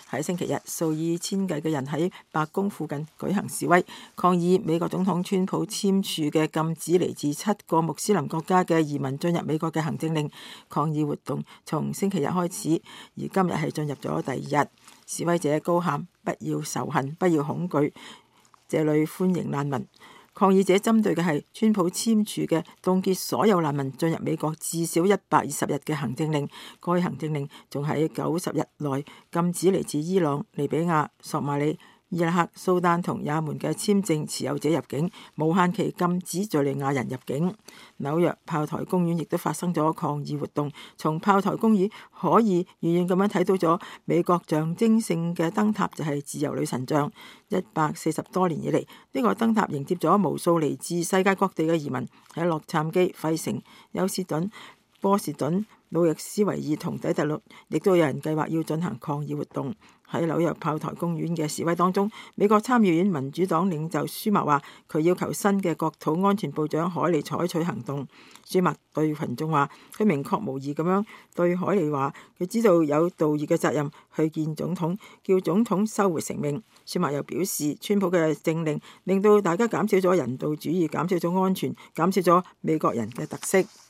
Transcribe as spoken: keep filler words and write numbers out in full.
喺星期日，數以千計嘅人喺白宮附近舉行示威，抗議美國總統川普簽署嘅禁止嚟自七個穆斯林國家嘅移民進入美國嘅行政令。抗議活動從星期日開始，而今日係進入咗第二日。示威者高喊：不要仇恨，不要恐懼，這裏歡迎難民。抗議者針對嘅係川普簽署嘅凍結所有難民進入美國至少一百二十日嘅行政令。該行政令仲喺九十日內禁止嚟自伊朗、利比亞、索馬里、伊拉克、蘇丹同也門嘅簽證持有者入境，無限期禁止敘利亞人入境。紐約炮台公園亦都發生咗抗議活動，從炮台公園可以遠遠咁樣睇到咗美國象徵性嘅燈塔，就係自由女神像。一百四十多年以嚟，呢個燈塔迎接咗無數嚟自世界各地嘅移民。喺洛杉磯、費城、休斯頓、波士頓、路易斯維爾同底特律，亦都有人計劃要進行抗議活動。喺紐約炮台公園嘅示威當中，美國參議院民主黨領袖舒默話，佢要求新嘅國土安全部長凱利採取行動。舒默對群眾話，佢明確無疑咁樣對凱利話，佢知道有道義嘅責任去見總統，叫總統收回成命。舒默又表示，川普嘅政令令到大家減少咗人道主義，減少咗安全，減少咗美國人嘅特色。